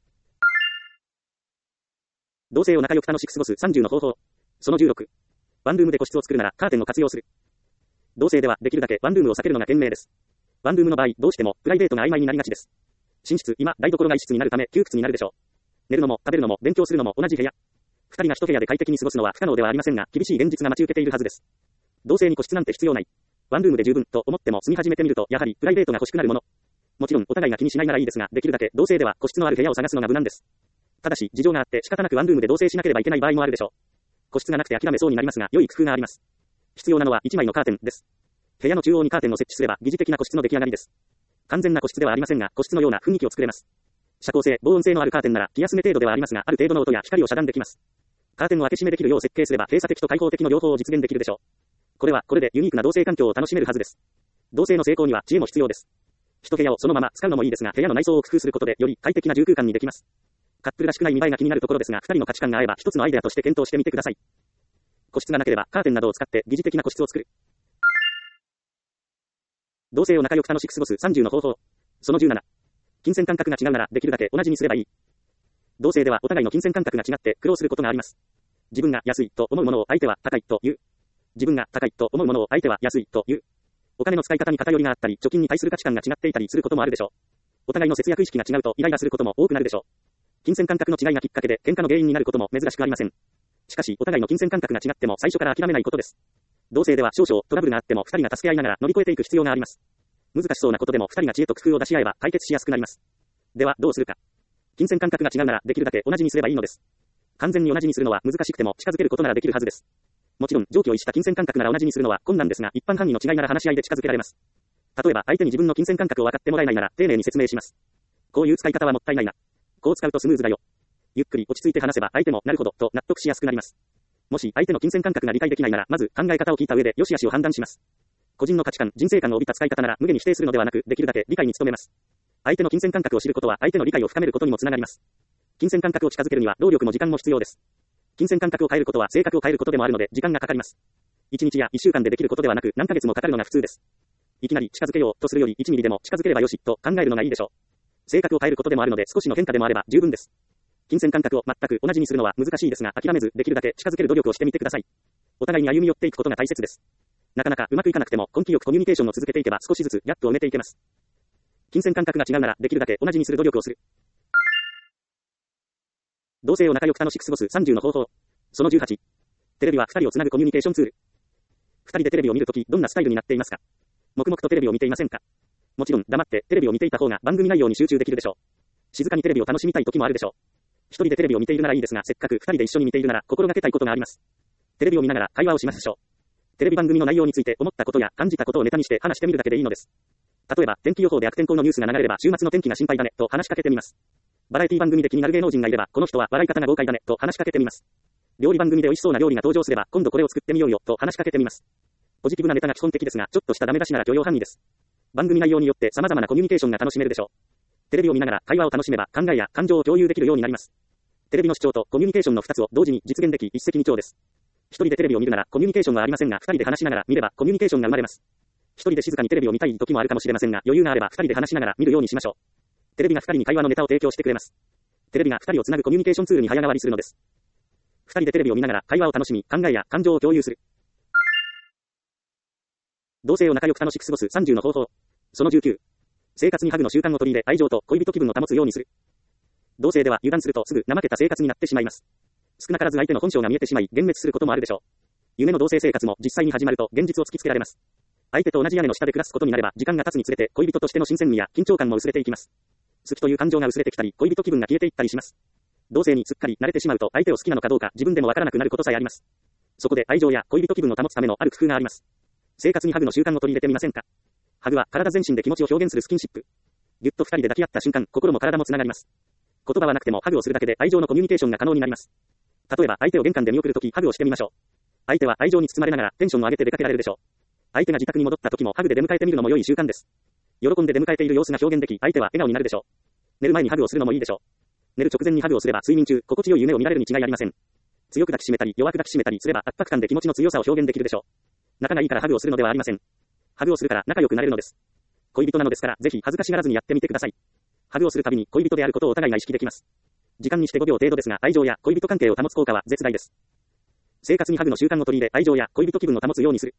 同棲を仲良く楽しく過ごす30の方法。その16。ワンルームで個室を作るならカーテンを活用する。同棲ではできるだけワンルームを避けるのが賢明です。ワンルームの場合、どうしてもプライベートが曖昧になりがちです。寝室、今、台所が一室になるため窮屈になるでしょう。寝るのも食べるのも勉強するのも同じ部屋。二人が一部屋で快適に過ごすのは不可能ではありませんが、厳しい現実が待ち受けているはずです。同棲に個室なんて必要ない。ワンルームで十分と思っても住み始めてみると、やはりプライベートが欲しくなるもの。もちろんお互いが気にしないならいいですが、できるだけ同棲では個室のある部屋を探すのが無難です。ただし、事情があって仕方なくワンルームで同棲しなければいけない場合もあるでしょう。個室がなくて諦めそうになりますが、良い工夫があります。必要なのは1枚のカーテンです。部屋の中央にカーテンを設置すれば疑似的な個室の出来上がりです。完全な個室ではありませんが、個室のような雰囲気を作れます。遮光性、防音性のあるカーテンなら気休め程度ではありますが、ある程度の音や光を遮断できます。カーテンを開け閉めできるよう設計すれば閉鎖的と開放的の両方を実現できるでしょう。これはこれでユニークな同棲環境を楽しめるはずです。同棲の成功には知恵も必要です。一部屋をそのまま使うのもいいですが、部屋の内装を工夫することでより快適な住空間にできます。カップルらしくない見栄えが気になるところですが、二人の価値観が合えば一つのアイデアとして検討してみてください。個室がなければカーテンなどを使って疑似的な個室を作る。同棲を仲良く楽しく過ごす30の方法。その17。金銭感覚が違うならできるだけ同じにすればいい。同棲ではお互いの金銭感覚が違って苦労することがあります。自分が安いと思うものを相手は高いと言う。自分が高いと思うものを相手は安いと言う。お金の使い方に偏りがあったり、貯金に対する価値観が違っていたりすることもあるでしょう。お互いの節約意識が違うとイライラすることも多くなるでしょう。金銭感覚の違いがきっかけで喧嘩の原因になることも珍しくありません。しかし、お互いの金銭感覚が違っても最初から諦めないことです。同棲では少々トラブルがあっても二人が助け合いながら乗り越えていく必要があります。 難しそうなことでも二人が知恵と工夫を出し合えば解決しやすくなります。では、どうするか。金銭感覚が違うならできるだけ同じにすればいいのです。完全に同じにするのは難しくても近づけることならできるはずです。もちろん、上記を逸した金銭感覚なら同じにするのは困難ですが、一般範囲の違いなら話し合いで近づけられます。例えば、相手に自分の金銭感覚を分かってもらえないなら、丁寧に説明します。こういう使い方はもったいないな。こう使うとスムーズだよ。ゆっくり落ち着いて話せば相手もなるほどと納得しやすくなります。もし相手の金銭感覚が理解できないなら、まず考え方を聞いた上で良し悪しを判断します。個人の価値観、人生観を帯びた使い方なら無下に否定するのではなく、できるだけ理解に努めます。相手の金銭感覚を知ることは相手の理解を深めることにもつながります。金銭感覚を近づけるには労力も時間も必要です。金銭感覚を変えることは性格を変えることでもあるので時間がかかります。1日や1週間でできることではなく何ヶ月もかかるのが普通です。いきなり近づけようとするより1ミリでも近づければよしと考えるのがいいでしょう。性格を変えることでもあるので少しの変化でもあれば十分です。金銭感覚を全く同じにするのは難しいですが諦めずできるだけ近づける努力をしてみてください。お互いに歩み寄っていくことが大切です。なかなかうまくいかなくても根気よくコミュニケーションを続けていけば少しずつギャップを埋めていけます。金銭感覚が違うならできるだけ同じにする努力をする。同性を仲良く楽しく過ごす30の方法。その18。テレビは2人をつなぐコミュニケーションツール。2人でテレビを見るときどんなスタイルになっていますか？黙々とテレビを見ていませんか？もちろん黙ってテレビを見ていた方が番組内容に集中できるでしょう。静かにテレビを楽しみたい時もあるでしょう。一人でテレビを見ているならいいですが、せっかく二人で一緒に見ているなら心がけたいことがあります。テレビを見ながら会話をしましょう。テレビ番組の内容について思ったことや感じたことをネタにして話してみるだけでいいのです。例えば、天気予報で悪天候のニュースが流れれば週末の天気が心配だねと話しかけてみます。バラエティ番組で気になる芸能人がいればこの人は笑い方が豪快だねと話しかけてみます。料理番組で美味しそうな料理が登場すれば今度これを作ってみようよと話しかけてみます。ポジティブなネタが基本的ですが、ちょっとしたダメ出しなら許容範囲です。番組内容によって様々なコミュニケーションが楽しめるでしょう。テレビを見ながら会話を楽しめば考えや感情を共有できるようになります。テレビの視聴とコミュニケーションの2つを同時に実現でき一石二鳥です。一人でテレビを見るならコミュニケーションはありませんが、二人で話しながら見ればコミュニケーションが生まれます。一人で静かにテレビを見たい時もあるかもしれませんが、余裕があれば二人で話しながら見るようにしましょう。テレビが二人に会話のネタを提供してくれます。テレビが二人をつなぐコミュニケーションツールに早変わりするのです。二人でテレビを見ながら会話を楽しみ、考えや感情を共有する。同性を仲良く楽しく過ごす30の方法。その19。生活にハグの習慣を取り入れ愛情と恋人気分を保つようにする。同性では油断するとすぐ怠けた生活になってしまいます。少なからず相手の本性が見えてしまい幻滅することもあるでしょう。夢の同性生活も実際に始まると現実を突きつけられます。相手と同じ屋根の下で暮らすことになれば時間が経つにつれて恋人としての新鮮味や緊張感も薄れていきます。好きという感情が薄れてきたり恋人気分が消えていったりします。同性にすっかり慣れてしまうと相手を好きなのかどうか自分でもわからなくなることさえあります。そこで愛情や恋人気分を保つためのある工夫があります。生活にハグの習慣を取り入れてみませんか？ハグは体全身で気持ちを表現するスキンシップ。ぎゅっと二人で抱き合った瞬間、心も体もつながります。言葉はなくてもハグをするだけで愛情のコミュニケーションが可能になります。例えば相手を玄関で見送るときハグをしてみましょう。相手は愛情に包まれながらテンションを上げて出かけられるでしょう。相手が自宅に戻った時もハグで出迎えてみるのも良い習慣です。喜んで出迎えている様子が表現でき、相手は笑顔になるでしょう。寝る前にハグをするのもいいでしょう。寝る直前にハグをすれば睡眠中、心地よい夢を見られるに違いありません。強く抱きしめたり弱く抱きしめたりすれば圧迫感で気持ちの強さを表現できるでしょう。仲がいいからハグをするのではありません。ハグをするから仲良くなれるのです。恋人なのですから、ぜひ恥ずかしがらずにやってみてください。ハグをするたびに恋人であることをお互いが意識できます。時間にして5秒程度ですが、愛情や恋人関係を保つ効果は絶大です。生活にハグの習慣を取り入れ、愛情や恋人気分を保つようにする。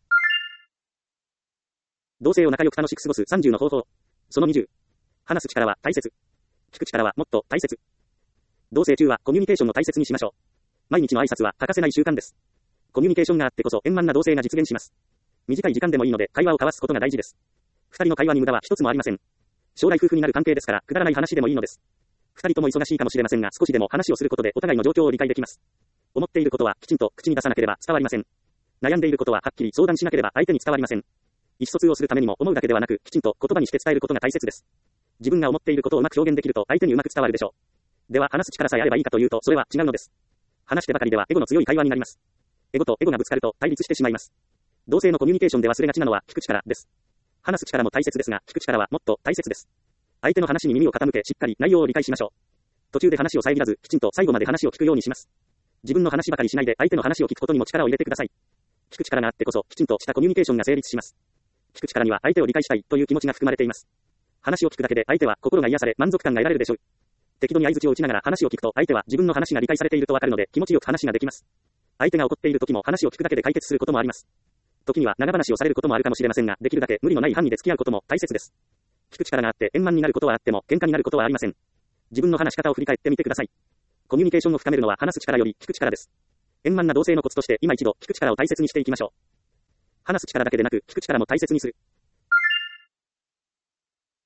同性を仲良く楽しく過ごす30の方法。その20。話す力は大切。聞く力はもっと大切。同棲中はコミュニケーションを大切にしましょう。毎日の挨拶は欠かせない習慣です。コミュニケーションがあってこそ円満な同棲が実現します。短い時間でもいいので会話を交わすことが大事です。二人の会話に無駄は一つもありません。将来夫婦になる関係ですからくだらない話でもいいのです。二人とも忙しいかもしれませんが少しでも話をすることでお互いの状況を理解できます。思っていることはきちんと口に出さなければ伝わりません。悩んでいることははっきり相談しなければ相手に伝わりません。意思疎通をするためにも思うだけではなくきちんと言葉にして伝えることが大切です。自分が思っていることをうまく表現できると相手にうまく伝わるでしょう。では話す力さえあればいいかというとそれは違うのです。話してばかりではエゴの強い会話になります。エゴとエゴがぶつかると対立してしまいます。同性のコミュニケーションで忘れがちなのは聞く力です。話す力も大切ですが聞く力はもっと大切です。相手の話に耳を傾けしっかり内容を理解しましょう。途中で話を遮らずきちんと最後まで話を聞くようにします。自分の話ばかりしないで相手の話を聞くことにも力を入れてください。聞く力があってこそきちんとしたコミュニケーションが成立します。聞く力には相手を理解したいという気持ちが含まれています。話を聞くだけで相手は心が癒され満足感が得られるでしょう。適度に相槌を打ちながら話を聞くと相手は自分の話が理解されているとわかるので気持ちよく話ができます。相手が怒っている時も話を聞くだけで解決することもあります。時には長話をされることもあるかもしれませんができるだけ無理のない範囲で付き合うことも大切です。聞く力があって円満になることはあっても喧嘩になることはありません。自分の話し方を振り返ってみてください。コミュニケーションを深めるのは話す力より聞く力です。円満な同性のコツとして今一度聞く力を大切にしていきましょう。話す力だけでなく聞く力も大切にする。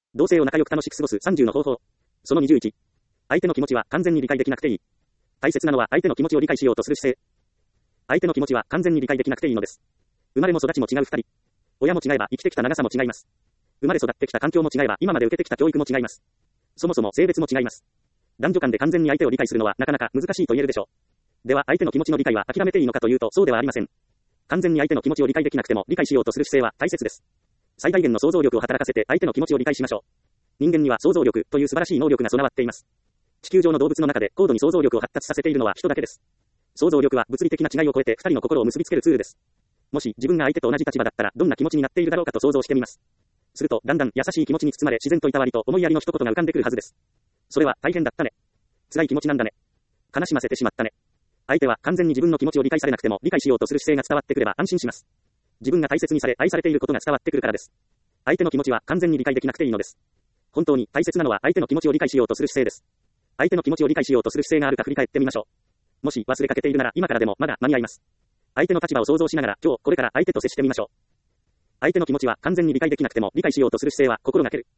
同性を仲良く楽しく過ごす30の方法。その21。相手の気持ちは完全に理解できなくていい。大切なのは相手の気持ちを理解しようとする姿勢。相手の気持ちは完全に理解できなくていいのです。生まれも育ちも違う二人。親も違えば生きてきた長さも違います。生まれ育ってきた環境も違えば今まで受けてきた教育も違います。そもそも性別も違います。男女間で完全に相手を理解するのはなかなか難しいと言えるでしょう。では相手の気持ちの理解は諦めていいのかというとそうではありません。完全に相手の気持ちを理解できなくても理解しようとする姿勢は大切です。最大限の想像力を働かせて相手の気持ちを理解しましょう。人間には想像力という素晴らしい能力が備わっています。地球上の動物の中で高度に想像力を発達させているのは人だけです。想像力は物理的な違いを超えて二人の心を結びつけるツールです。もし自分が相手と同じ立場だったらどんな気持ちになっているだろうかと想像してみます。するとだんだん優しい気持ちに包まれ自然といたわりと思いやりの一言が浮かんでくるはずです。それは大変だったね。辛い気持ちなんだね。悲しませてしまったね。相手は完全に自分の気持ちを理解されなくても理解しようとする姿勢が伝わってくれば安心します。自分が大切にされ愛されていることが伝わってくるからです。相手の気持ちは完全に理解できなくていいのです。本当に大切なのは相手の気持ちを理解しようとする姿勢です。相手の気持ちを理解しようとする姿勢があるか振り返ってみましょう。もし忘れかけているなら今からでもまだ間に合います。相手の立場を想像しながら今日これから相手と接してみましょう。相手の気持ちは完全に理解できなくても理解しようとする姿勢は心がける。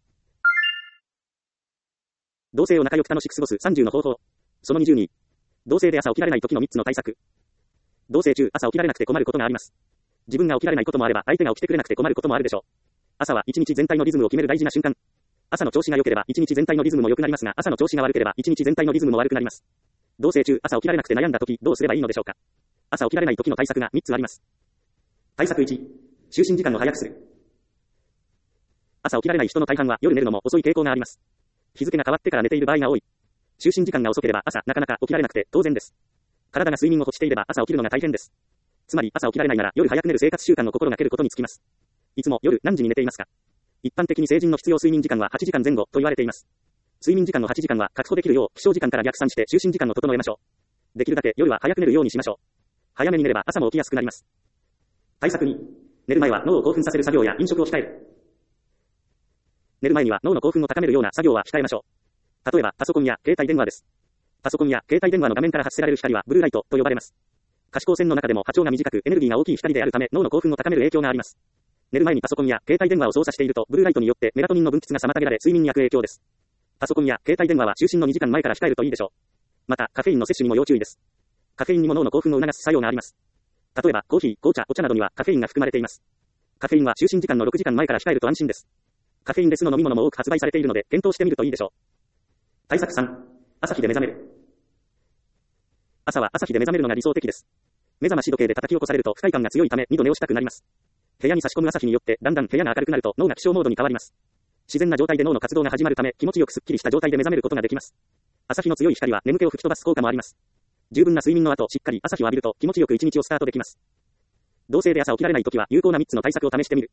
同性を仲良く楽しく過ごす30の方法。その22。同性で朝起きられない時の3つの対策。同棲中朝起きられなくて困ることがあります。自分が起きられないこともあれば相手が起きてくれなくて困ることもあるでしょう。朝は一日全体のリズムを決める大事な瞬間。朝の調子が良ければ一日全体のリズムも良くなりますが朝の調子が悪ければ一日全体のリズムも悪くなります。同棲中朝起きられなくて悩んだ時どうすればいいのでしょうか。朝起きられない時の対策が3つあります。対策1。就寝時間を早くする。朝起きられない人の大半は夜寝るのも遅い傾向があります。日付が変わってから寝ている場合が多い。就寝時間が遅ければ朝なかなか起きられなくて当然です。体が睡眠を欲していれば朝起きるのが大変です。つまり朝起きられないなら夜早く寝る生活習慣の心がけることにつきます。いつも夜何時に寝ていますか。一般的に成人の必要睡眠時間は8時間前後と言われています。睡眠時間の8時間は確保できるよう起床時間から逆算して就寝時間を整えましょう。できるだけ夜は早く寝るようにしましょう。早めに寝れば朝も起きやすくなります。対策2。寝る前は脳を興奮させる作業や飲食を控える。寝る前には脳の興奮を高めるような作業は控えましょう。例えばパソコンや携帯電話です。パソコンや携帯電話の画面から発せられる光はブルーライトと呼ばれます。可視光線の中でも波長が短くエネルギーが大きい光であるため脳の興奮を高める影響があります。寝る前にパソコンや携帯電話を操作しているとブルーライトによってメラトニンの分泌が妨げられ睡眠に悪影響です。パソコンや携帯電話は就寝の2時間前から控えるといいでしょう。またカフェインの摂取にも要注意です。カフェインにも脳の興奮を促す作用があります。例えばコーヒー、紅茶、お茶などにはカフェインが含まれています。カフェインは就寝時間の6時間前から控えると安心です。カフェインレスの飲み物も多く発売されているので検討してみるといいでしょう。対策3。朝日で目覚める。朝は朝日で目覚めるのが理想的です。目覚まし時計で叩き起こされると不快感が強いため2度寝をしたくなります。部屋に差し込む朝日によってだんだん部屋が明るくなると脳が起床モードに変わります。自然な状態で脳の活動が始まるため気持ちよくすっきりした状態で目覚めることができます。朝日の強い光は眠気を吹き飛ばす効果もあります。十分な睡眠の後しっかり朝日を浴びると気持ちよく一日をスタートできます。同性で朝起きられないときは有効な3つの対策を試してみる。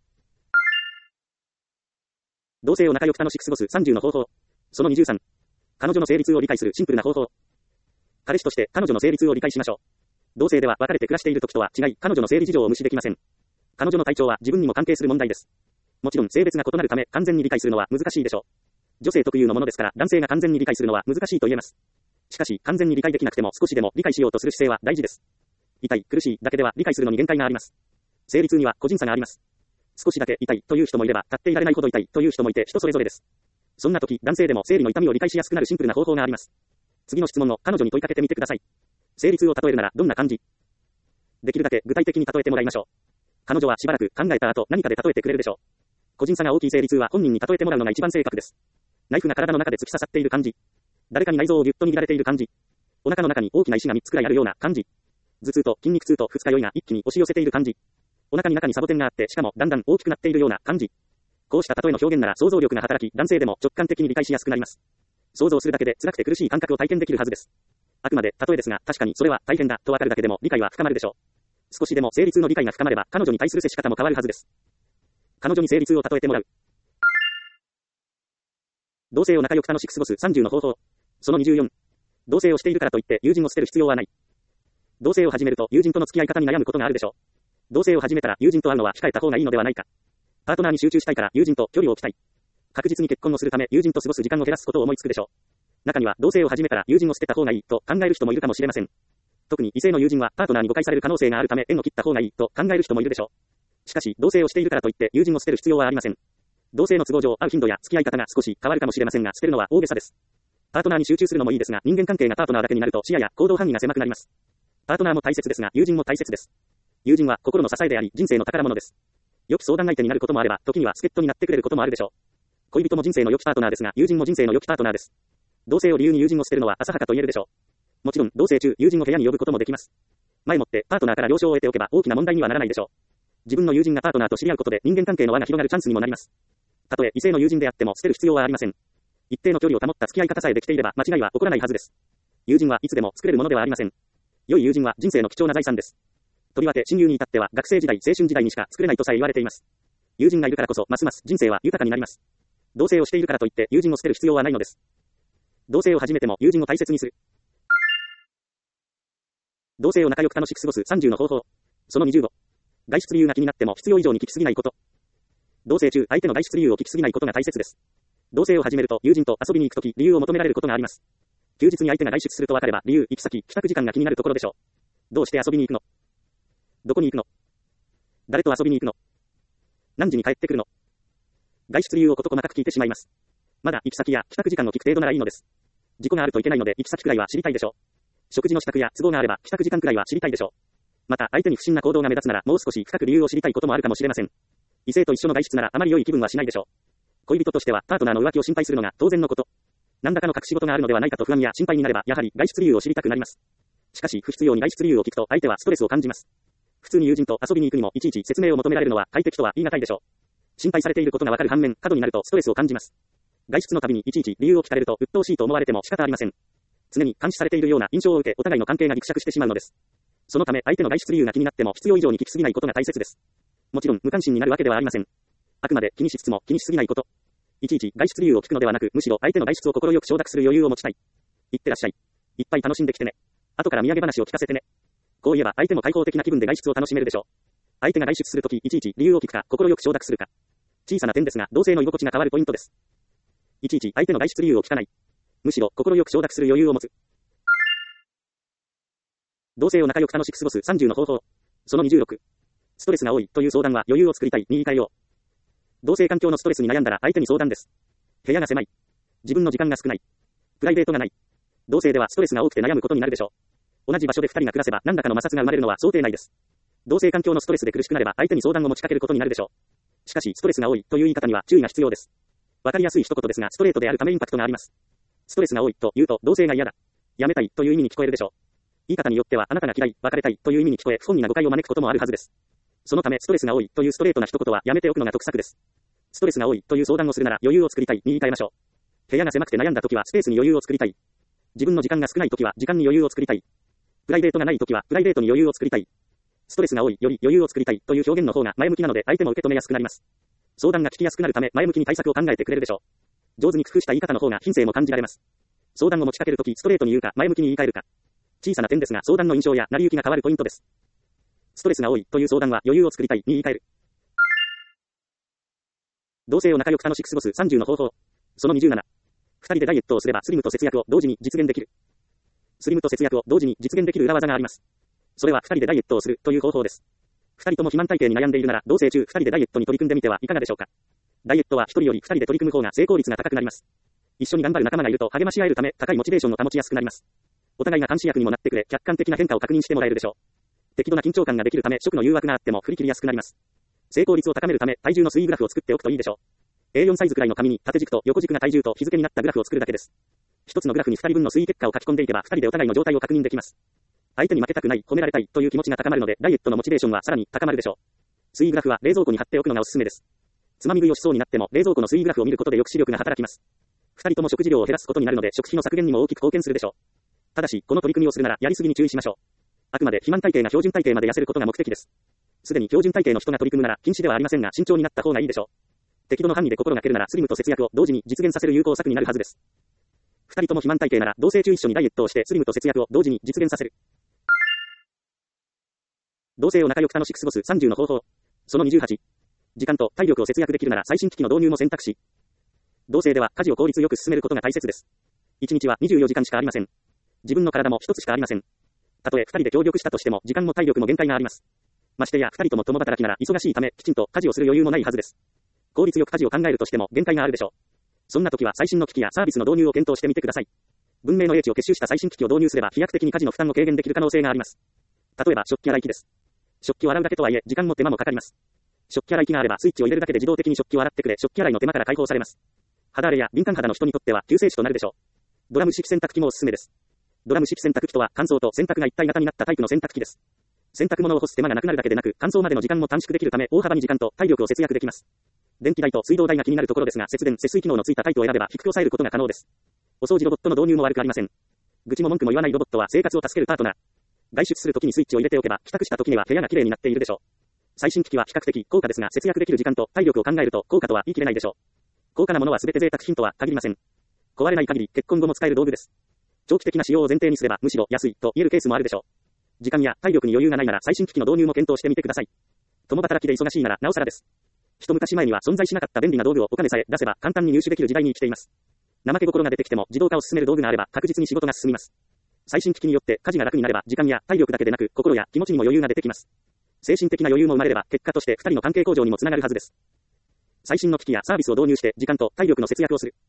同性を仲良く楽しく過ごす30の方法。その23。彼女の生理痛を理解するシンプルな方法。彼氏として彼女の生理痛を理解しましょう。同性では別れて暮らしている時とは違い、彼女の生理事情を無視できません。彼女の体調は自分にも関係する問題です。もちろん性別が異なるため完全に理解するのは難しいでしょう。女性特有のものですから男性が完全に理解するのは難しいと言えます。しかし完全に理解できなくても少しでも理解しようとする姿勢は大事です。痛い、苦しいだけでは理解するのに限界があります。生理痛には個人差があります。少しだけ痛いという人もいれば立っていられないほど痛いという人もいて人それぞれです。そんな時男性でも生理の痛みを理解しやすくなるシンプルな方法があります。次の質問を彼女に問いかけてみてください。生理痛を例えるならどんな感じ？できるだけ具体的に例えてもらいましょう。彼女はしばらく考えた後何かで例えてくれるでしょう。個人差が大きい生理痛は本人に例えてもらうのが一番正確です。ナイフが体の中で突き刺さっている感じ。誰かに内臓をぎゅっと握られている感じ。お腹の中に大きな石が3つくらいあるような感じ。頭痛と筋肉痛と二日酔いが一気に押し寄せている感じ。お腹に中にサボテンがあってしかもだんだん大きくなっているような感じ。こうした例えの表現なら想像力が働き男性でも直感的に理解しやすくなります。想像するだけで辛くて苦しい感覚を体験できるはずです。あくまで例えですが確かにそれは大変だとわかるだけでも理解は深まるでしょう。少しでも生理痛の理解が深まれば彼女に対する接し方も変わるはずです。彼女に生理痛を例えてもらう。同性を仲良く楽しく過ごす30の方法。その24。同棲をしているからといって友人を捨てる必要はない。同棲を始めると友人との付き合い方に悩むことがあるでしょう。同棲を始めたら友人と会うのは控えた方がいいのではないか。パートナーに集中したいから友人と距離を置きたい。確実に結婚をするため友人と過ごす時間を減らすことを思いつくでしょう。中には同棲を始めたら友人を捨てた方がいいと考える人もいるかもしれません。特に異性の友人はパートナーに誤解される可能性があるため縁を切った方がいいと考える人もいるでしょう。しかし同棲をしているからといって友人を捨てる必要はありません。 同性の都合上、会う頻度や付き合い方が少し変わるかもしれませんが、捨てるのは大げさです。パートナーに集中するのもいいですが、人間関係がパートナーだけになると視野や行動範囲が狭くなります。パートナーも大切ですが、友人も大切です。友人は心の支えであり、人生の宝物です。良き相談相手になることもあれば、時には助っ人になってくれることもあるでしょう。恋人も人生の良きパートナーですが、友人も人生の良きパートナーです。同性を理由に友人を捨てるのは浅はかと言えるでしょう。もちろん、同棲中、友人を部屋に呼ぶこともできます。前もって、パートナーから了承を得ておけば大きな問題にはならないでしょう。自分の友人がパートナーと知り合うことで人間関係の輪が広がるチャンスにもなります。たとえ異性の友人であっても捨てる必要はありません。一定の距離を保った付き合い方さえできていれば間違いは起こらないはずです。友人はいつでも作れるものではありません。良い友人は人生の貴重な財産です。とりわけ親友に至っては学生時代、青春時代にしか作れないとさえ言われています。友人がいるからこそ、ますます人生は豊かになります。同棲をしているからといって友人を捨てる必要はないのです。同棲を始めても友人を大切にする。同棲を仲良く楽しく過ごす30の方法。その25。外出理由が気になっても必要以上に聞きすぎないこと。同棲中、相手の外出理由を聞きすぎないことが大切です。同棲を始めると友人と遊びに行くとき理由を求められることがあります。休日に相手が外出すると分かれば理由、行き先、帰宅時間が気になるところでしょう。どうして遊びに行くの？どこに行くの？誰と遊びに行くの？何時に帰ってくるの？外出理由を事細かく聞いてしまいます。まだ行き先や帰宅時間を聞く程度ならいいのです。事故があるといけないので行き先くらいは知りたいでしょう。食事の支度や都合があれば帰宅時間くらいは知りたいでしょう。また相手に不審な行動が目立つならもう少し深く理由を知りたいこともあるかもしれません。異性と一緒の外出ならあまり良い気分はしないでしょう。恋人としてはパートナーの浮気を心配するのが当然のこと。何らかの隠し事があるのではないかと不安や心配になればやはり外出理由を知りたくなります。しかし不必要に外出理由を聞くと相手はストレスを感じます。普通に友人と遊びに行くにもいちいち説明を求められるのは快適とは言い難いでしょう。心配されていることがわかる反面、過度になるとストレスを感じます。外出のたびにいちいち理由を聞かれると鬱陶しいと思われても仕方ありません。常に監視されているような印象を受けお互いの関係がギクシャクしてしまうのです。そのため相手の外出理由が気になっても必要以上に聞きすぎないことが大切です。もちろん無関心になるわけではありません。あくまで気にしつつも気にしすぎないこと。いちいち外出理由を聞くのではなく、むしろ相手の外出を心よく承諾する余裕を持ちたい。いってらっしゃい。いっぱい楽しんできてね。後から土産話を聞かせてね。こう言えば相手も開放的な気分で外出を楽しめるでしょう。相手が外出するときいちいち理由を聞くか心よく承諾するか。小さな点ですが同性の居心地が変わるポイントです。いちいち相手の外出理由を聞かない。むしろ心よく承諾する余裕を持つ。同性を仲良く楽しく過ごす30の方法。その26。ストレスが多いという相談は余裕を作りたいに言い換えよう。同性環境のストレスに悩んだら相手に相談です。部屋が狭い。自分の時間が少ない。プライベートがない。同性ではストレスが多くて悩むことになるでしょう。同じ場所で2人が暮らせば何らかの摩擦が生まれるのは想定内です。同性環境のストレスで苦しくなれば相手に相談を持ちかけることになるでしょう。しかしストレスが多いという言い方には注意が必要です。わかりやすい一言ですがストレートであるためインパクトがあります。ストレスが多いと言うと同性が嫌だ。やめたいという意味に聞こえるでしょう。言い方によってはあなたが嫌い、別れたいという意味に聞こえ不本意な誤解を招くこともあるはずです。そのためストレスが多いというストレートな一言はやめておくのが得策です。ストレスが多いという相談をするなら余裕を作りたいに言い換えましょう。部屋が狭くて悩んだ時はスペースに余裕を作りたい。自分の時間が少ない時は時間に余裕を作りたい。プライベートがない時はプライベートに余裕を作りたい。ストレスが多いより余裕を作りたいという表現の方が前向きなので相手も受け止めやすくなります。相談が聞きやすくなるため前向きに対策を考えてくれるでしょう。上手に工夫した言い方の方が品性も感じられます。相談を持ちかけるときストレートに言うか前向きに言い換えるか。小さな点ですが相談の印象や成り行きが変わるポイントです。ストレスが多いという相談は余裕を作りたいに言い換える。同性を仲良く楽しく過ごす30の方法。その27。2人でダイエットをすればスリムと節約を同時に実現できる。スリムと節約を同時に実現できる裏技があります。それは2人でダイエットをするという方法です。2人とも肥満体型に悩んでいるなら同棲中2人でダイエットに取り組んでみてはいかがでしょうか。ダイエットは1人より2人で取り組む方が成功率が高くなります。一緒に頑張る仲間がいると励まし合えるため高いモチベーションを保ちやすくなります。お互いが監視役にもなってくれ客観的な変化を確認してもらえるでしょう。適度な緊張感ができるため食の誘惑があっても振り切りやすくなります。成功率を高めるため体重の推移グラフを作っておくといいでしょう。A4 サイズくらいの紙に縦軸と横軸が体重と日付になったグラフを作るだけです。一つのグラフに2人分の推移結果を書き込んでいけば2人でお互いの状態を確認できます。相手に負けたくない、褒められたいという気持ちが高まるのでダイエットのモチベーションはさらに高まるでしょう。推移グラフは冷蔵庫に貼っておくのがおすすめです。つまみ食いをしそうになっても冷蔵庫の推移グラフを見ることで抑止力が働きます。2人とも食事量を減らすことになるので食費の削減にも大きく貢献するでしょう。ただしこの取り組みをするならやりすぎに注意しましょう。あくまで肥満体型が標準体型まで痩せることが目的です。すでに標準体型の人が取り組むなら禁止ではありませんが慎重になった方がいいでしょう。適度の範囲で心がけるならスリムと節約を同時に実現させる有効策になるはずです。2人とも肥満体型なら同棲中一緒にダイエットをしてスリムと節約を同時に実現させる。同性を仲良く楽しく過ごす30の方法。その28。時間と体力を節約できるなら最新機器の導入も選択肢。同性では家事を効率よく進めることが大切です。1日は24時間しかありません。自分の体も一つしかありません。たとえ2人で協力したとしても時間も体力も限界があります。ましてや2人とも共働きなら忙しいためきちんと家事をする余裕もないはずです。 効率よく家事を考えるとしても限界があるでしょう。そんな時は最新の機器やサービスの導入を検討してみてください。文明の英知を結集した最新機器を導入すれば飛躍的に家事の負担を軽減できる可能性があります。例えば食器洗い機です。食器を洗うだけとはいえ時間も手間もかかります。食器洗い機があればスイッチを入れるだけで自動的に食器を洗ってくれ、食器洗いの手間から解放されます。肌荒れや敏感肌の人にとっては救世主となるでしょう。ドラム式洗濯機もおすすめです。ドラム式洗濯機とは乾燥と洗濯が一体型になったタイプの洗濯機です。洗濯物を干す手間がなくなるだけでなく乾燥までの時間も短縮できるため大幅に時間と体力を節約できます。電気代と水道代が気になるところですが節電・節水機能のついたタイプを選べば低く抑えることが可能です。お掃除ロボットの導入も悪くありません。愚痴も文句も言わないロボットは生活を助けるパートナー。外出するときにスイッチを入れておけば帰宅したときには部屋が綺麗になっているでしょう。最新機器は比較的高価ですが節約できる時間と体力を考えると高価とは言い切れないでしょう。高価なものは全て贅沢品とは限りません。壊れない限り結婚後も使える道具です。長期的な使用を前提にすればむしろ安いと言えるケースもあるでしょう。時間や体力に余裕がないなら最新機器の導入も検討してみてください。共働きで忙しいならなおさらです。一昔前には存在しなかった便利な道具をお金さえ出せば簡単に入手できる時代に生きています。怠け心が出てきても自動化を進める道具があれば確実に仕事が進みます。最新機器によって家事が楽になれば時間や体力だけでなく心や気持ちにも余裕が出てきます。精神的な余裕も生まれれば結果として2人の関係向上にもつながるはずです。最新の機器やサービスを導入して時間と体力の節約をする。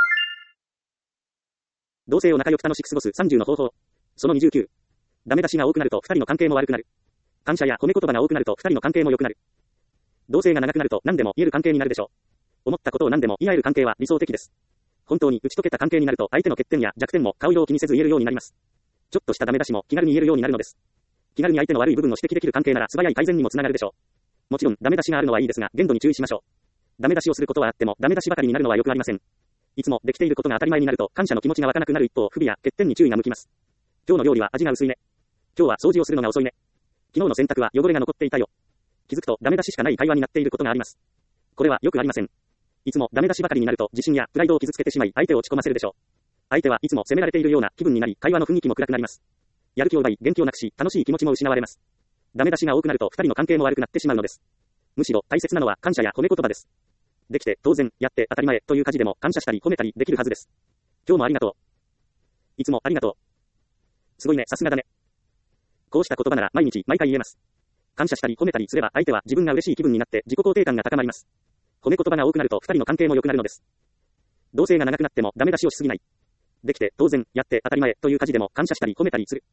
同性を仲良く楽しく過ごす30の方法。その29。ダメ出しが多くなると2人の関係も悪くなる。感謝や褒め言葉が多くなると2人の関係も良くなる。同性が長くなると何でも言える関係になるでしょう。思ったことを何でも言い合える関係は理想的です。本当に打ち解けた関係になると相手の欠点や弱点も顔色を気にせず言えるようになります。ちょっとしたダメ出しも気軽に言えるようになるのです。気軽に相手の悪い部分を指摘できる関係なら素早い改善にもつながるでしょう。もちろんダメ出しがあるのはいいですが限度に注意しましょう。ダメ出しをすることはあってもダメ出しばかりになるのはよくありません。いつもできていることが当たり前になると感謝の気持ちが湧かなくなる一方不備や欠点に注意が向きます。今日の料理は味が薄いね。今日は掃除をするのが遅いね。昨日の洗濯は汚れが残っていたよ。気づくとダメ出ししかない会話になっていることがあります。これはよくありません。いつもダメ出しばかりになると自信やプライドを傷つけてしまい相手を落ち込ませるでしょう。相手はいつも責められているような気分になり会話の雰囲気も暗くなります。やる気を奪い元気をなくし楽しい気持ちも失われます。ダメ出しが多くなると2人の関係も悪くなってしまうのです。むしろ大切なのは感謝や褒め言葉です。できて当然、やって当たり前という家事でも感謝したり褒めたりできるはずです。今日もありがとう。いつもありがとう。すごいね、さすがだね。こうした言葉なら毎日毎回言えます。感謝したり褒めたりすれば相手は自分が嬉しい気分になって自己肯定感が高まります。褒め言葉が多くなると2人の関係も良くなるのです。同性が長くなってもダメ出しをしすぎない。できて当然、やって当たり前という家事でも感謝したり褒めたりする。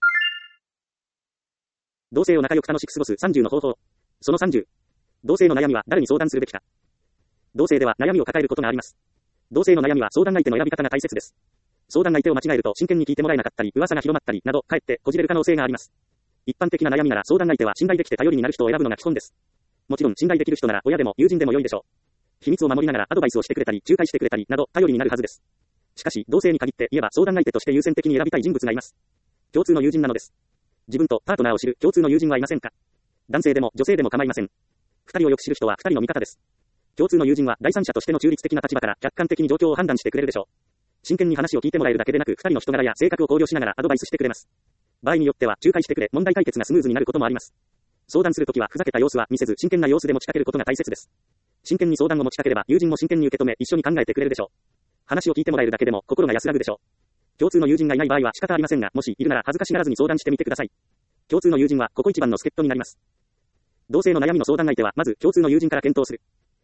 同性を仲良く楽しく過ごす30の方法。その30。同性の悩みは誰に相談するべきか。同性では悩みを抱えることがあります。同性の悩みは相談相手の選び方が大切です。相談相手を間違えると真剣に聞いてもらえなかったり、噂が広まったりなど、かえってこじれる可能性があります。一般的な悩みなら相談相手は信頼できて頼りになる人を選ぶのが基本です。もちろん信頼できる人なら親でも友人でも良いでしょう。秘密を守りながらアドバイスをしてくれたり、仲介してくれたりなど頼りになるはずです。しかし、同性に限って言えば相談相手として優先的に選びたい人物がいます。共通の友人なのです。自分とパートナーを知る共通の友人はいませんか？男性でも女性でも構いません。二人をよく知る人は二人の味方です。共通の友人は第三者としての中立的な立場から客観的に状況を判断してくれるでしょう。真剣に話を聞いてもらえるだけでなく、二人の人柄や性格を考慮しながらアドバイスしてくれます。場合によっては仲介してくれ、問題解決がスムーズになることもあります。相談するときはふざけた様子は見せず、真剣な様子で持ちかけることが大切です。真剣に相談を持ちかければ、友人も真剣に受け止め、一緒に考えてくれるでしょう。話を聞いてもらえるだけでも心が安らぐでしょう。共通の友人がいない場合は仕方ありませんが、もしいるなら恥ずかしがらずに相談してみてください。共通の友人はここ一番の助っ人になります。同性の悩みの相談相手はまず共通の友人から検討する。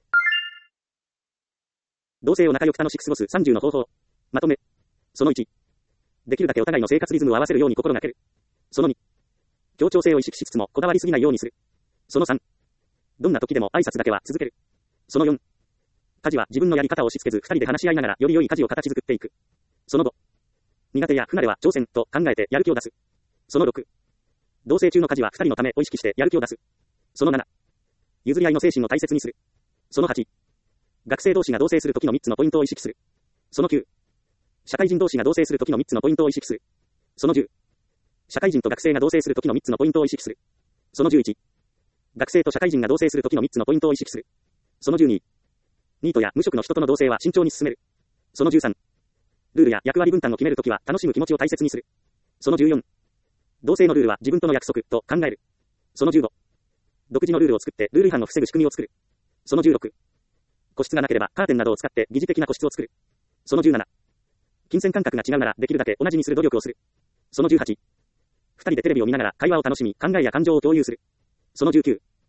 同性を仲良く楽しく過ごす30の方法。まとめ。その1。できるだけお互いの生活リズムを合わせるように心がける。その2。協調性を意識しつつもこだわりすぎないようにする。その3。どんな時でも挨拶だけは続ける。その4。家事は自分のやり方を押し付けず2人で話し合いながらより良い家事を形作っていく。その5。苦手や不慣れは挑戦と考えてやる気を出す。その6。同棲中の家事は2人のためを意識してやる気を出す。その7。譲り合いの精神を大切にする。その8。学生同士が同棲するときの3つのポイントを意識する。その9。社会人同士が同棲するときの3つのポイントを意識する。その10。社会人と学生が同棲するときの3つのポイントを意識する。その11。学生と社会人が同棲するときの3つのポイントを意識する。その12。ニートや無職の人との同棲は慎重に進める。その13。ルールや役割分担を決めるときは楽しむ気持ちを大切にする。その14。同棲のルールは自分との約束と考える。その15。独自のルールを作ってルール違反を防ぐ仕組みを作る。その16。個室がなければカーテンなどを使って疑似的な個室を作る。その17。金銭感覚が違うならできるだけ同じにする努力をする。その18。二人でテレビを見ながら会話を楽しみ考えや感情を共有する。その19。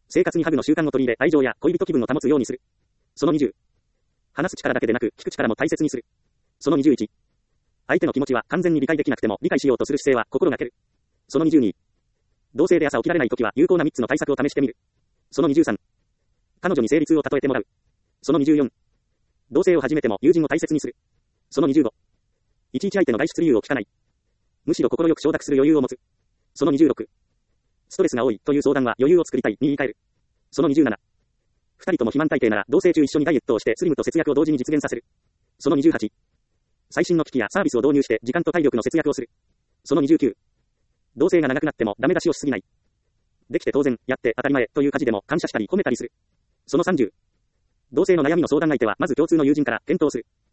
生活にハグの習慣を取り入れ、愛情や恋人気分を保つようにする。その20。話す力だけでなく、聞く力も大切にする。その21。相手の気持ちは完全に理解できなくても理解しようとする姿勢は心がける。その22。同性で朝起きられないときは有効な3つの対策を試してみる。その23。彼女に生理痛を例えてもらう。その24。同性を始めても友人を大切にする。その25。いちいち相手の外出理由を聞かない。むしろ心よく承諾する余裕を持つ。その26。ストレスが多いという相談は余裕を作りたいに言い換える。その27。二人とも肥満体型なら同棲中一緒にダイエットをしてスリムと節約を同時に実現させる。その28。最新の機器やサービスを導入して時間と体力の節約をする。その29。同棲が長くなってもダメ出しをしすぎない。できて当然、やって当たり前という家事でも感謝したり褒めたりする。その30。同性の悩みの相談相手はまず共通の友人から検討する。